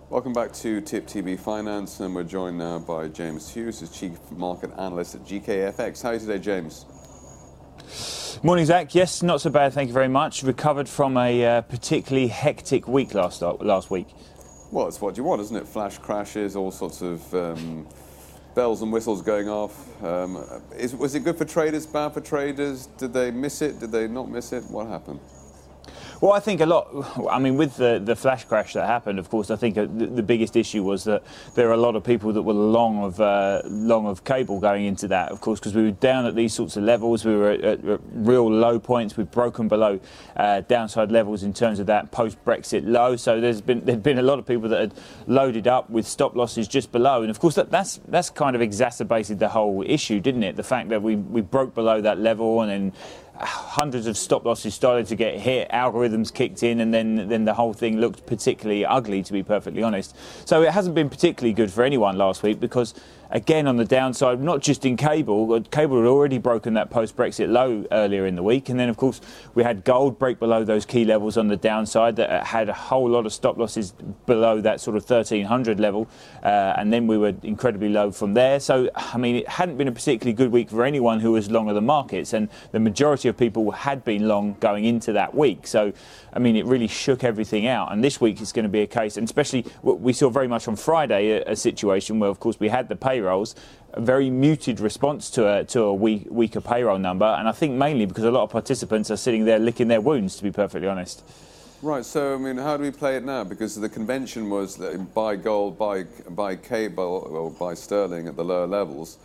Welcome back to Tip TV Finance, and we're joined now by James Hughes, who's Chief Market Analyst at GKFX. How are you today, James? Morning, Zach. Yes, not so bad, thank you very much. Recovered from a particularly hectic week last week. Well, it's what you want, isn't it? Flash crashes, all sorts of bells and whistles going off. Was it good for traders, bad for traders? Did they miss it? Did they not miss it? What happened? Well, I think a lot, I mean, with the flash crash that happened, of course, I think the biggest issue was that there are a lot of people that were long of cable going into that, of course, because we were down at these sorts of levels. We were at real low points. We've broken below downside levels in terms of that post-Brexit low. So there'd been a lot of people that had loaded up with stop losses just below. And, of course, that's kind of exacerbated the whole issue, didn't it? The fact that we broke below that level and then hundreds of stop losses started to get hit, algorithms kicked in, and then the whole thing looked particularly ugly, to be perfectly honest. So it hasn't been particularly good for anyone last week because, again, on the downside, not just in cable had already broken that post-Brexit low earlier in the week, and then, of course, we had gold break below those key levels on the downside that had a whole lot of stop losses below that sort of 1300 level, and then we were incredibly low from there. So, I mean, it hadn't been a particularly good week for anyone who was long of the markets, and the majority of people had been long going into that week. So, I mean, it really shook everything out, and this week is going to be a case, and especially we saw very much on Friday a situation where, of course, we had the payrolls, a very muted response to a weaker payroll number, and I think mainly because a lot of participants are sitting there licking their wounds, to be perfectly honest. Right, so, I mean, how do we play it now? Because the convention was that buy gold, buy cable, or buy sterling at the lower levels.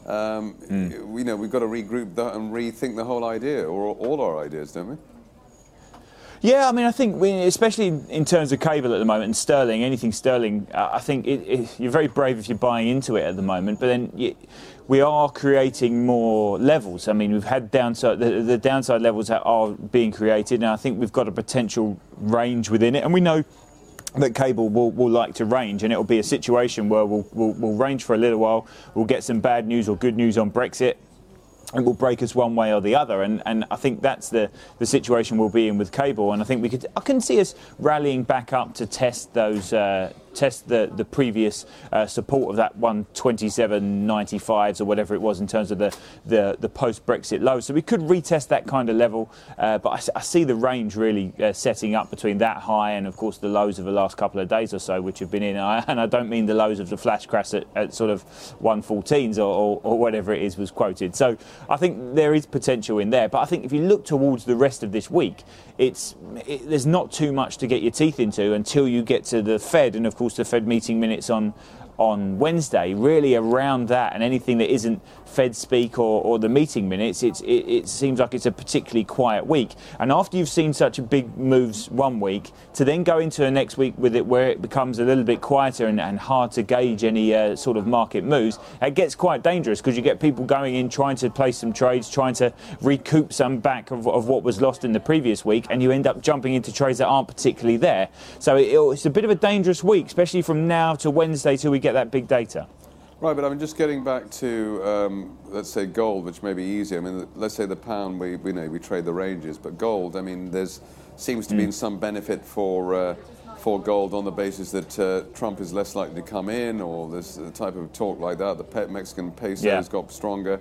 You know, we've got to regroup that and rethink the whole idea, or all our ideas, don't we? Yeah, I mean, I think, especially in terms of cable at the moment and sterling, anything sterling, I think you're very brave if you're buying into it at the moment, but then we are creating more levels. I mean, we've had downside, the downside levels that are being created, and I think we've got a potential range within it, and we know that cable will like to range, and it'll be a situation where we'll range for a little while, we'll get some bad news or good news on Brexit, it will break us one way or the other, and I think that's the situation we'll be in with cable, and I think I can see us rallying back up to test those the previous support of that 127.95s or whatever it was in terms of the post-Brexit low. So we could retest that kind of level, but I see the range really setting up between that high and, of course, the lows of the last couple of days or so, which have been in. And I don't mean the lows of the flash crash at sort of 114s or whatever it is was quoted. So I think there is potential in there. But I think if you look towards the rest of this week, there's not too much to get your teeth into until you get to the Fed, and of course the Fed meeting minutes on Wednesday. Really around that and anything that isn't Fed speak or the meeting minutes, it seems like it's a particularly quiet week. And after you've seen such a big moves one week, to then go into the next week with it where it becomes a little bit quieter and hard to gauge any sort of market moves, it gets quite dangerous because you get people going in trying to place some trades, trying to recoup some back of what was lost in the previous week, and you end up jumping into trades that aren't particularly there. So it's a bit of a dangerous week, especially from now to Wednesday till we get that big data. Right, but I'm just getting back to, let's say, gold, which may be easier. I mean, let's say the pound, we trade the ranges, but gold, I mean, seems to be some benefit for gold on the basis that Trump is less likely to come in, or there's a type of talk like that. The Mexican peso has got stronger.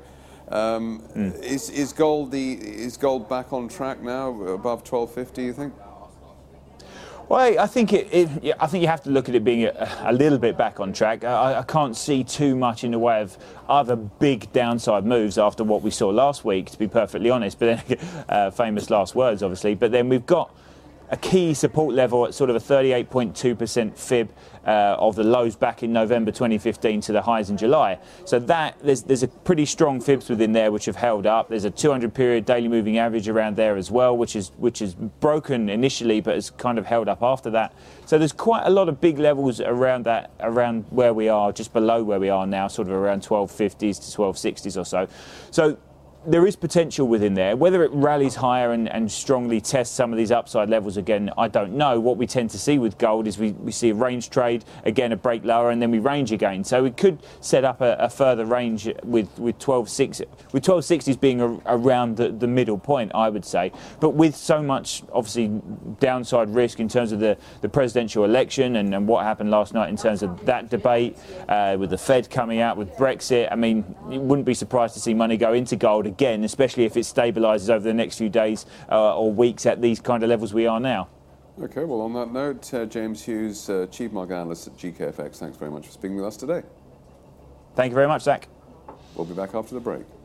Is gold back on track now, above 1250? You think? Well, I think you have to look at it being a little bit back on track. I can't see too much in the way of other big downside moves after what we saw last week, to be perfectly honest. But then, famous last words, obviously. But then we've got a key support level at sort of a 38.2% fib of the lows back in November 2015 to the highs in July. So there's a pretty strong fibs within there which have held up. There's a 200-period daily moving average around there as well, which is broken initially but has kind of held up after that. So there's quite a lot of big levels around where we are, just below where we are now, sort of around 1250s to 1260s or so. So there is potential within there. Whether it rallies higher and strongly tests some of these upside levels again, I don't know. What we tend to see with gold is we see a range trade, again a break lower, and then we range again. So we could set up a further range with 1260, with 1260s being around the middle point, I would say. But with so much, obviously, downside risk in terms of the presidential election and what happened last night in terms of that debate, with the Fed coming out, with Brexit, I mean, you wouldn't be surprised to see money go into gold again, especially if it stabilises over the next few days or weeks at these kind of levels we are now. Okay, well, on that note, James Hughes, Chief Market Analyst at GKFX, thanks very much for speaking with us today. Thank you very much, Zach. We'll be back after the break.